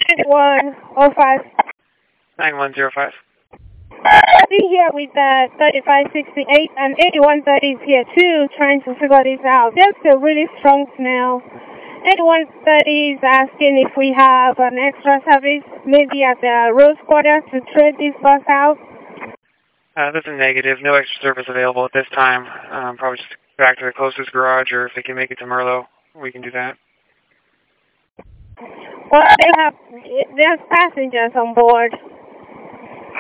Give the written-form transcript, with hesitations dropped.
9105. 9105. Be here with 3568 and 8130 is here too, trying to figure this out. There's a really strong smell. 8130 is asking if we have an extra service, maybe at the Rose Quarter, to trade this bus out. That's a negative. No extra service available at this time. Probably just back to the closest garage, or if they can make it to Merlot, we can do that. Well, there's passengers on board.